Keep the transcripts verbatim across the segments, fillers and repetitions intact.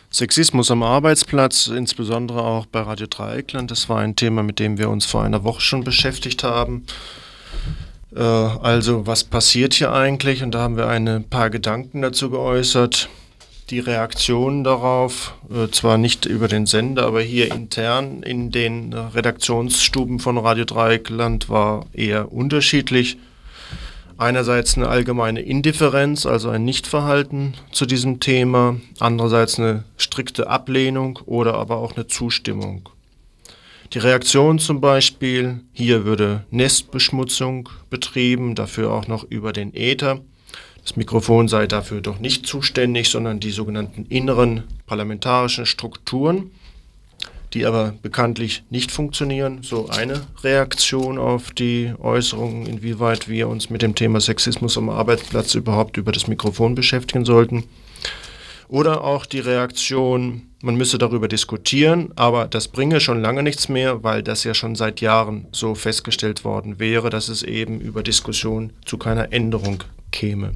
Sexismus am Arbeitsplatz, insbesondere auch bei Radio Dreieckland, das war ein Thema, mit dem wir uns vor einer Woche schon beschäftigt haben. Äh, also, was passiert hier eigentlich? Und da haben wir ein paar Gedanken dazu geäußert. Die Reaktionen darauf, äh, zwar nicht über den Sender, aber hier intern in den Redaktionsstuben von Radio Dreieckland war eher unterschiedlich. Einerseits eine allgemeine Indifferenz, also ein Nichtverhalten zu diesem Thema, andererseits eine strikte Ablehnung oder aber auch eine Zustimmung. Die Reaktion zum Beispiel, hier würde Nestbeschmutzung betrieben, dafür auch noch über den Äther. Das Mikrofon sei dafür doch nicht zuständig, sondern die sogenannten inneren parlamentarischen Strukturen, die aber bekanntlich nicht funktionieren. So eine Reaktion auf die Äußerungen, inwieweit wir uns mit dem Thema Sexismus am Arbeitsplatz überhaupt über das Mikrofon beschäftigen sollten. Oder auch die Reaktion, man müsse darüber diskutieren, aber das bringe schon lange nichts mehr, weil das ja schon seit Jahren so festgestellt worden wäre, dass es eben über Diskussion zu keiner Änderung käme.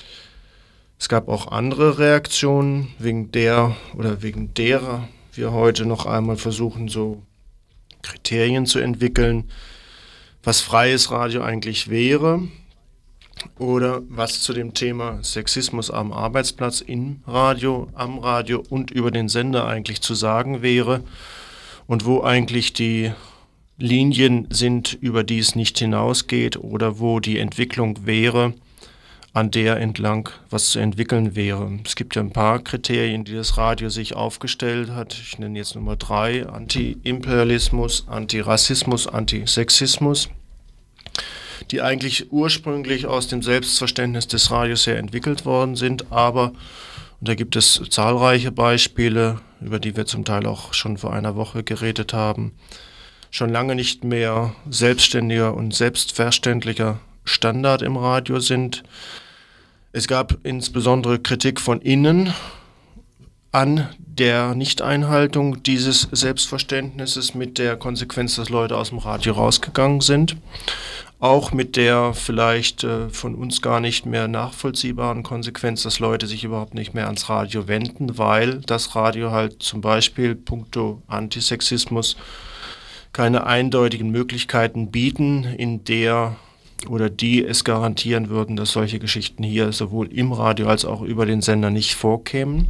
Es gab auch andere Reaktionen, wegen der oder wegen derer wir heute noch einmal versuchen, so Kriterien zu entwickeln, was freies Radio eigentlich wäre oder was zu dem Thema Sexismus am Arbeitsplatz im Radio, am Radio und über den Sender eigentlich zu sagen wäre und wo eigentlich die Linien sind, über die es nicht hinausgeht oder wo die Entwicklung wäre, an der entlang was zu entwickeln wäre. Es gibt ja ein paar Kriterien, die das Radio sich aufgestellt hat. Ich nenne jetzt Nummer drei: Anti-Imperialismus, Antirassismus, Antisexismus, die eigentlich ursprünglich aus dem Selbstverständnis des Radios her entwickelt worden sind, aber, und da gibt es zahlreiche Beispiele, über die wir zum Teil auch schon vor einer Woche geredet haben, schon lange nicht mehr selbstständiger und selbstverständlicher Standard im Radio sind. Es gab insbesondere Kritik von innen an der Nichteinhaltung dieses Selbstverständnisses mit der Konsequenz, dass Leute aus dem Radio rausgegangen sind. Auch mit der vielleicht äh, von uns gar nicht mehr nachvollziehbaren Konsequenz, dass Leute sich überhaupt nicht mehr ans Radio wenden, weil das Radio halt zum Beispiel puncto Antisexismus keine eindeutigen Möglichkeiten bieten, in der oder die es garantieren würden, dass solche Geschichten hier sowohl im Radio als auch über den Sender nicht vorkämen.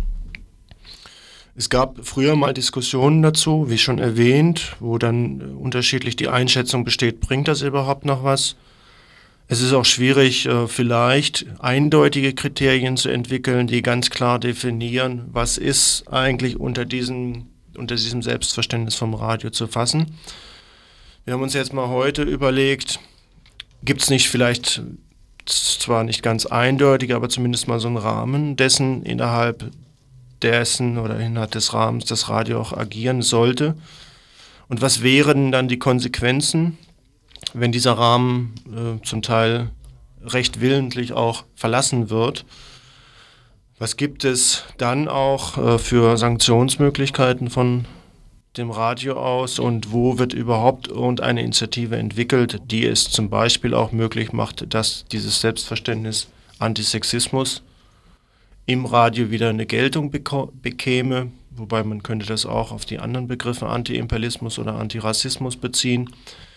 Es gab früher mal Diskussionen dazu, wie schon erwähnt, wo dann unterschiedlich die Einschätzung besteht, bringt das überhaupt noch was? Es ist auch schwierig, vielleicht eindeutige Kriterien zu entwickeln, die ganz klar definieren, was ist eigentlich unter diesem, unter diesem Selbstverständnis vom Radio zu fassen. Wir haben uns jetzt mal heute überlegt, gibt es nicht vielleicht, zwar nicht ganz eindeutig, aber zumindest mal so einen Rahmen dessen, innerhalb dessen oder innerhalb des Rahmens das Radio auch agieren sollte? Und was wären dann die Konsequenzen, wenn dieser Rahmen äh, zum Teil recht willentlich auch verlassen wird? Was gibt es dann auch äh, für Sanktionsmöglichkeiten von dem Radio aus und wo wird überhaupt irgendeine Initiative entwickelt, die es zum Beispiel auch möglich macht, dass dieses Selbstverständnis Antisexismus im Radio wieder eine Geltung beko- bekäme, wobei man könnte das auch auf die anderen Begriffe Anti-Imperialismus oder Antirassismus beziehen.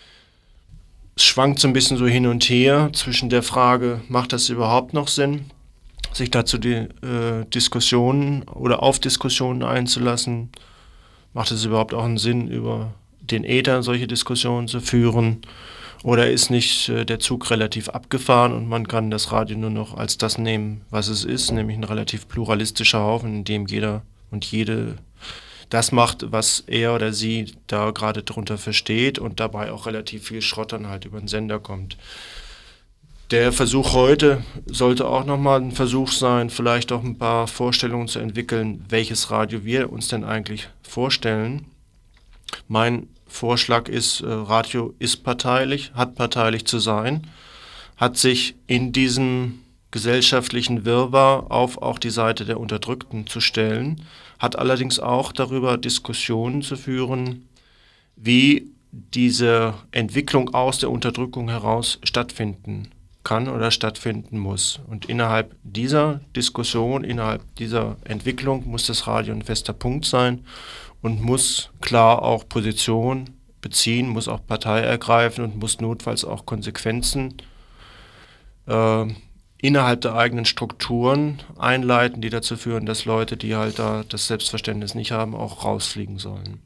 Es schwankt so ein bisschen so hin und her zwischen der Frage, macht das überhaupt noch Sinn, sich dazu die äh, Diskussionen oder auf Diskussionen einzulassen. Macht es überhaupt auch einen Sinn, über den Äther solche Diskussionen zu führen? Oder ist nicht äh, der Zug relativ abgefahren und man kann das Radio nur noch als das nehmen, was es ist, nämlich ein relativ pluralistischer Haufen, in dem jeder und jede das macht, was er oder sie da gerade drunter versteht und dabei auch relativ viel Schrott dann halt über den Sender kommt. Der Versuch heute sollte auch nochmal ein Versuch sein, vielleicht auch ein paar Vorstellungen zu entwickeln, welches Radio wir uns denn eigentlich vorstellen. Mein Vorschlag ist, Radio ist parteilich, hat parteilich zu sein, hat sich in diesem gesellschaftlichen Wirrwarr auf auch die Seite der Unterdrückten zu stellen, hat allerdings auch darüber Diskussionen zu führen, wie diese Entwicklung aus der Unterdrückung heraus stattfinden kann oder stattfinden muss. Und innerhalb dieser Diskussion, innerhalb dieser Entwicklung muss das Radio ein fester Punkt sein und muss klar auch Position beziehen, muss auch Partei ergreifen und muss notfalls auch Konsequenzen äh, innerhalb der eigenen Strukturen einleiten, die dazu führen, dass Leute, die halt da das Selbstverständnis nicht haben, auch rausfliegen sollen.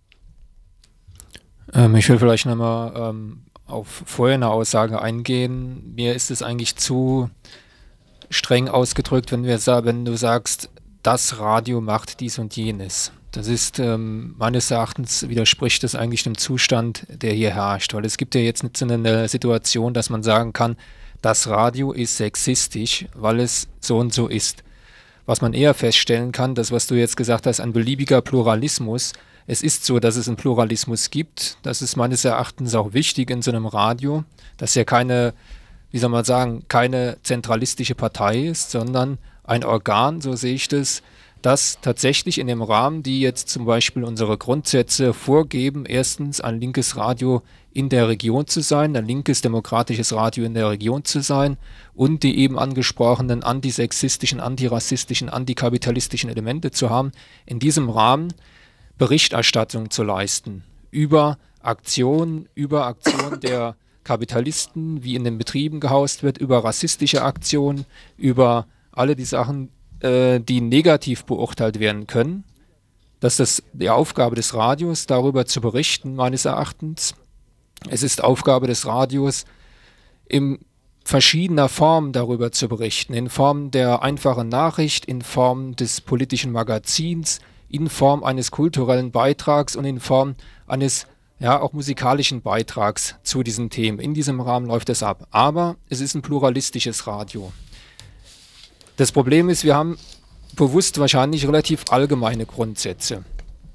Ähm, ich will vielleicht nochmal ähm, auf vorher eine Aussage eingehen. Mir ist es eigentlich zu streng ausgedrückt, wenn, wir, wenn du sagst, das Radio macht dies und jenes. Das ist, ähm, meines Erachtens widerspricht das eigentlich dem Zustand, der hier herrscht. Weil es gibt ja jetzt nicht so eine Situation, dass man sagen kann, das Radio ist sexistisch, weil es so und so ist. Was man eher feststellen kann, das, was du jetzt gesagt hast, ein beliebiger Pluralismus. Es ist so, dass es einen Pluralismus gibt. Das ist meines Erachtens auch wichtig in so einem Radio, dass ja keine, wie soll man sagen, keine zentralistische Partei ist, sondern ein Organ, so sehe ich das, das tatsächlich in dem Rahmen, die jetzt zum Beispiel unsere Grundsätze vorgeben, erstens ein linkes Radio in der Region zu sein, ein linkes demokratisches Radio in der Region zu sein und die eben angesprochenen antisexistischen, antirassistischen, antikapitalistischen Elemente zu haben, in diesem Rahmen Berichterstattung zu leisten über Aktionen, über Aktionen der Kapitalisten, wie in den Betrieben gehaust wird, über rassistische Aktionen, über alle die Sachen, äh, die negativ beurteilt werden können. Das ist die Aufgabe des Radios, darüber zu berichten, meines Erachtens. Es ist Aufgabe des Radios, in verschiedener Form darüber zu berichten, in Form der einfachen Nachricht, in Form des politischen Magazins, in Form eines kulturellen Beitrags und in Form eines ja auch musikalischen Beitrags zu diesen Themen. In diesem Rahmen läuft es ab. Aber es ist ein pluralistisches Radio. Das Problem ist, wir haben bewusst wahrscheinlich relativ allgemeine Grundsätze.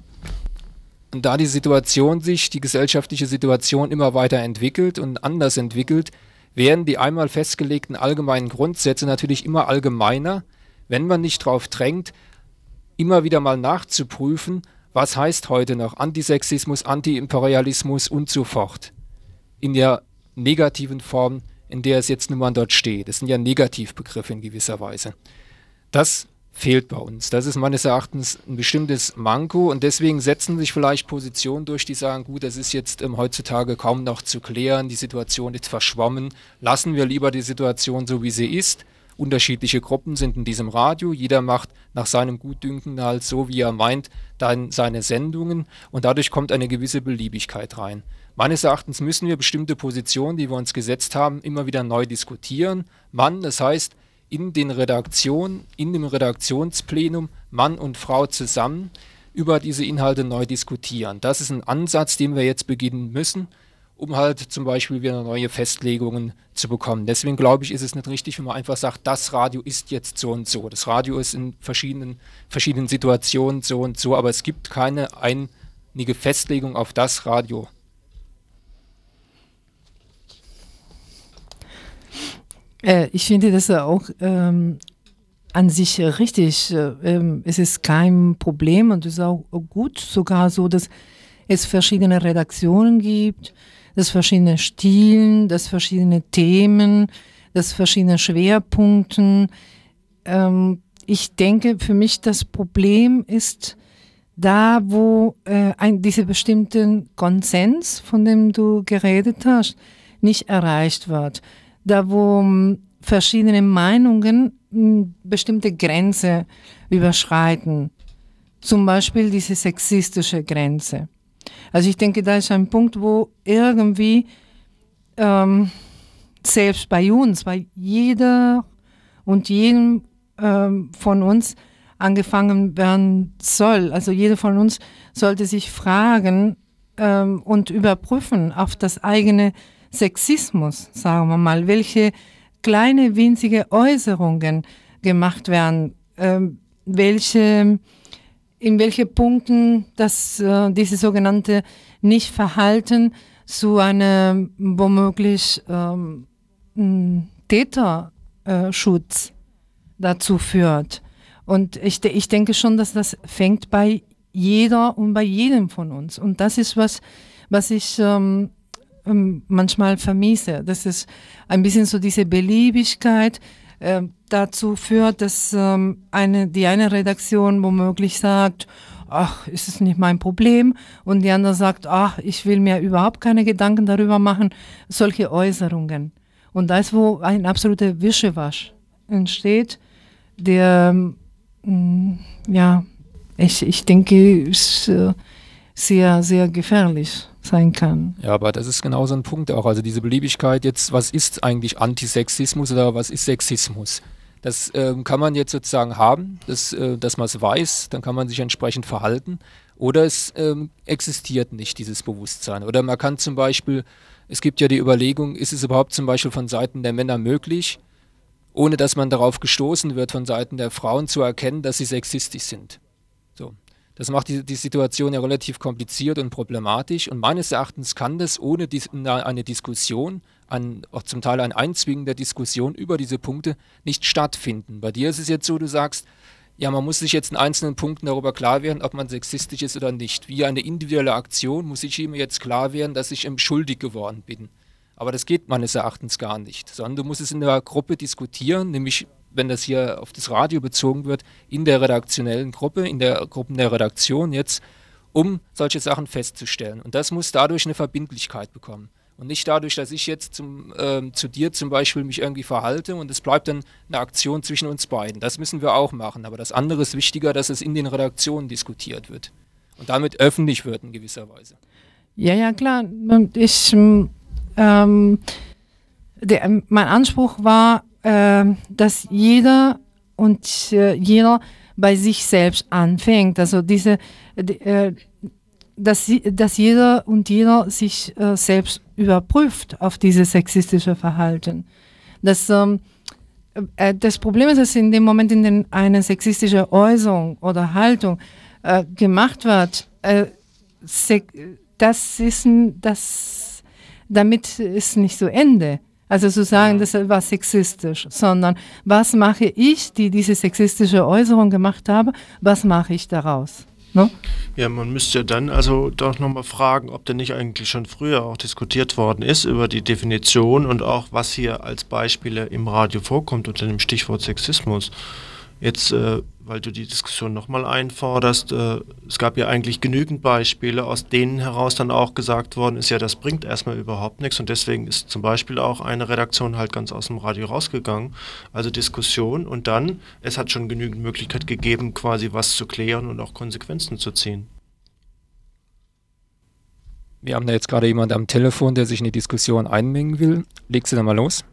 Und da die Situation sich, die gesellschaftliche Situation immer weiter entwickelt und anders entwickelt, werden die einmal festgelegten allgemeinen Grundsätze natürlich immer allgemeiner, wenn man nicht darauf drängt, immer wieder mal nachzuprüfen, was heißt heute noch Antisexismus, Antiimperialismus und so fort. In der negativen Form, in der es jetzt nun mal dort steht. Das sind ja Negativbegriffe in gewisser Weise. Das fehlt bei uns. Das ist meines Erachtens ein bestimmtes Manko und deswegen setzen sich vielleicht Positionen durch, die sagen, gut, das ist jetzt ähm, heutzutage kaum noch zu klären, die Situation ist verschwommen, lassen wir lieber die Situation so, wie sie ist. Unterschiedliche Gruppen sind in diesem Radio, jeder macht nach seinem Gutdünken halt so, wie er meint, dann seine Sendungen und dadurch kommt eine gewisse Beliebigkeit rein. Meines Erachtens müssen wir bestimmte Positionen, die wir uns gesetzt haben, immer wieder neu diskutieren. Mann, das heißt, in den Redaktionen, in dem Redaktionsplenum, Mann und Frau zusammen über diese Inhalte neu diskutieren. Das ist ein Ansatz, den wir jetzt beginnen müssen, um halt zum Beispiel wieder neue Festlegungen zu bekommen. Deswegen glaube ich, ist es nicht richtig, wenn man einfach sagt, das Radio ist jetzt so und so. Das Radio ist in verschiedenen, verschiedenen Situationen so und so, aber es gibt keine einige Festlegung auf das Radio. Äh, ich finde das auch ähm, an sich äh, richtig. Äh, ähm, es ist kein Problem und es ist auch gut, sogar so, dass es verschiedene Redaktionen gibt, dass verschiedene Stilen, dass verschiedene Themen, dass verschiedene Schwerpunkte. Ähm, ich denke, für mich das Problem ist da, wo äh, ein, dieser bestimmte Konsens, von dem du geredet hast, nicht erreicht wird. Da, wo m, verschiedene Meinungen m, bestimmte Grenze überschreiten. Zum Beispiel diese sexistische Grenze. Also ich denke, da ist ein Punkt, wo irgendwie ähm, selbst bei uns, bei jeder und jedem ähm, von uns angefangen werden soll. Also jeder von uns sollte sich fragen ähm, und überprüfen auf das eigene Sexismus, sagen wir mal, welche kleine winzige Äußerungen gemacht werden, ähm, welche in welche Punkten das äh, diese sogenannte Nichtverhalten zu einem womöglich ähm, Täterschutz äh, dazu führt. Und ich, ich denke schon, dass das fängt bei jeder und bei jedem von uns. Und das ist was, was ich ähm, ähm, manchmal vermisse. Das ist ein bisschen so diese Beliebigkeit äh, dazu führt, dass ähm, eine, die eine Redaktion womöglich sagt, ach, ist es nicht mein Problem, und die andere sagt, ach, ich will mir überhaupt keine Gedanken darüber machen, solche Äußerungen. Und da ist, wo ein absoluter Wischewasch entsteht, der, mh, ja, ich, ich denke, ist äh, sehr, sehr gefährlich sein kann. Ja, aber das ist genau so ein Punkt auch. Also diese Beliebigkeit jetzt, was ist eigentlich Antisexismus oder was ist Sexismus? Das ähm, kann man jetzt sozusagen haben, dass, äh, dass man es weiß, dann kann man sich entsprechend verhalten. Oder es ähm, existiert nicht, dieses Bewusstsein. Oder man kann zum Beispiel, es gibt ja die Überlegung, ist es überhaupt zum Beispiel von Seiten der Männer möglich, ohne dass man darauf gestoßen wird, von Seiten der Frauen zu erkennen, dass sie sexistisch sind. So. Das macht die, die Situation ja relativ kompliziert und problematisch, und meines Erachtens kann das ohne die, eine Diskussion, ein, auch zum Teil ein Einzwingen der Diskussion über diese Punkte nicht stattfinden. Bei dir ist es jetzt so, du sagst, ja, man muss sich jetzt in einzelnen Punkten darüber klar werden, ob man sexistisch ist oder nicht. Wie eine individuelle Aktion muss ich mir jetzt klar werden, dass ich schuldig geworden bin. Aber das geht meines Erachtens gar nicht, sondern du musst es in der Gruppe diskutieren, nämlich, wenn das hier auf das Radio bezogen wird, in der redaktionellen Gruppe, in der Gruppen der Redaktion jetzt, um solche Sachen festzustellen. Und das muss dadurch eine Verbindlichkeit bekommen. Und nicht dadurch, dass ich jetzt zum, ähm, zu dir zum Beispiel mich irgendwie verhalte und es bleibt dann eine Aktion zwischen uns beiden. Das müssen wir auch machen. Aber das andere ist wichtiger, dass es in den Redaktionen diskutiert wird. Und damit öffentlich wird in gewisser Weise. Ja, ja, klar. Und ich, ähm, der, mein Anspruch war, äh, dass jeder und äh, jeder bei sich selbst anfängt. Also diese, äh, dass, dass jeder und jeder sich äh, selbst überprüft auf dieses sexistische Verhalten. Das, ähm, äh, das Problem ist, dass in dem Moment, in dem eine sexistische Äußerung oder Haltung äh, gemacht wird, äh, das ist das, damit ist nicht zu Ende. Also zu sagen, das war sexistisch, sondern was mache ich, die diese sexistische Äußerung gemacht habe, was mache ich daraus? No? Ja, man müsste ja dann also doch nochmal fragen, ob denn nicht eigentlich schon früher auch diskutiert worden ist über die Definition und auch was hier als Beispiele im Radio vorkommt unter dem Stichwort Sexismus. Jetzt, äh, weil du die Diskussion nochmal einforderst, äh, es gab ja eigentlich genügend Beispiele, aus denen heraus dann auch gesagt worden ist, ja, das bringt erstmal überhaupt nichts, und deswegen ist zum Beispiel auch eine Redaktion halt ganz aus dem Radio rausgegangen, also Diskussion, und dann, es hat schon genügend Möglichkeit gegeben, quasi was zu klären und auch Konsequenzen zu ziehen. Wir haben da jetzt gerade jemand am Telefon, der sich in die Diskussion einmengen will. Legst du da mal los?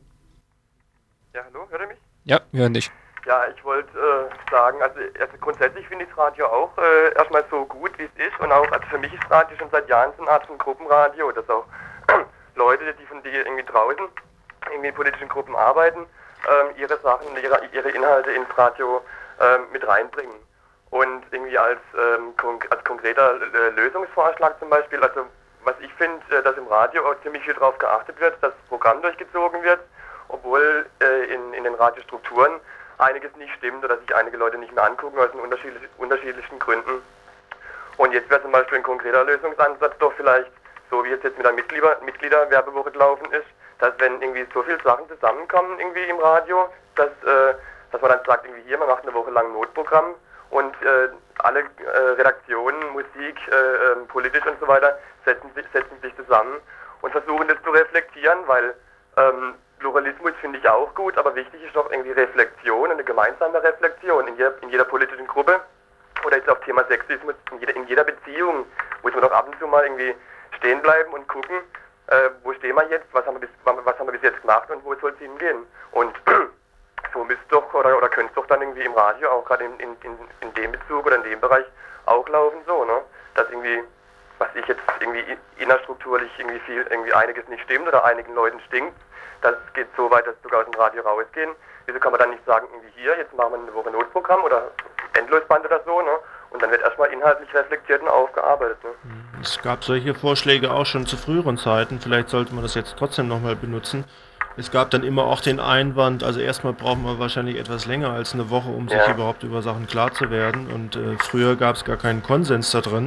Ja, hallo, hört ihr mich? Ja, wir hören dich. Ja, ich wollte äh, sagen, also, also grundsätzlich finde ich das Radio auch äh, erstmal so gut, wie es ist, und auch, also für mich ist Radio schon seit Jahren so eine Art von Gruppenradio, dass auch Leute, die von dir irgendwie draußen, irgendwie in politischen Gruppen arbeiten, ähm, ihre Sachen, ihre, ihre Inhalte ins Radio ähm, mit reinbringen. Und irgendwie als, ähm, konk- als konkreter äh, Lösungsvorschlag zum Beispiel, also was ich finde, äh, dass im Radio auch ziemlich viel darauf geachtet wird, dass das Programm durchgezogen wird, obwohl äh, in, in den Radiostrukturen einiges nicht stimmt oder sich einige Leute nicht mehr angucken aus den unterschiedlich, unterschiedlichen Gründen. Und jetzt wäre zum Beispiel ein konkreter Lösungsansatz doch vielleicht, so wie es jetzt mit der Mitglieder, Mitgliederwerbewoche gelaufen ist, dass wenn irgendwie so viele Sachen zusammenkommen irgendwie im Radio, dass, äh, dass man dann sagt, irgendwie hier, man macht eine Woche lang ein Notprogramm und äh, alle äh, Redaktionen, Musik, äh, äh, politisch und so weiter setzen, setzen sich zusammen und versuchen das zu reflektieren, weil ähm, Pluralismus finde ich auch gut, aber wichtig ist doch irgendwie Reflexion, eine gemeinsame Reflexion in jeder, in jeder politischen Gruppe oder jetzt auf Thema Sexismus, in jeder, in jeder Beziehung muss man doch ab und zu mal irgendwie stehen bleiben und gucken, äh, wo stehen wir jetzt, was haben wir bis, was haben wir bis jetzt gemacht und wo soll es hingehen. Und so müsste doch oder, oder könnte es doch dann irgendwie im Radio auch gerade in, in, in, in dem Bezug oder in dem Bereich auch laufen, so, ne? Dass irgendwie, was ich jetzt irgendwie innerstrukturlich irgendwie viel, irgendwie einiges nicht stimmt oder einigen Leuten stinkt, das geht so weit, dass wir sogar aus dem Radio rausgehen. Wieso kann man dann nicht sagen, irgendwie hier, jetzt machen wir eine Woche Notprogramm oder Endlosband oder so, ne? Und dann wird erstmal inhaltlich reflektiert und aufgearbeitet, ne? Es gab solche Vorschläge auch schon zu früheren Zeiten, vielleicht sollte man das jetzt trotzdem nochmal benutzen. Es gab dann immer auch den Einwand, also erstmal brauchen wir wahrscheinlich etwas länger als eine Woche, um sich ja. überhaupt über Sachen klar zu werden, und äh, früher gab es gar keinen Konsens da drin.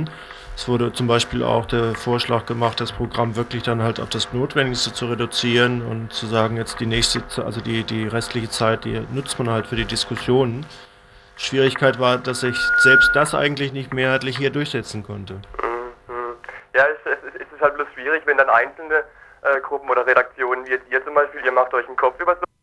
Es wurde zum Beispiel auch der Vorschlag gemacht, das Programm wirklich dann halt auf das Notwendigste zu reduzieren und zu sagen, jetzt die nächste, also die, die restliche Zeit, die nutzt man halt für die Diskussionen. Schwierigkeit war, dass ich selbst das eigentlich nicht mehrheitlich hier durchsetzen konnte. Mhm. Ja, es, es, es ist halt bloß schwierig, wenn dann einzelne äh, Gruppen oder Redaktionen, wie jetzt ihr zum Beispiel, ihr macht euch einen Kopf über so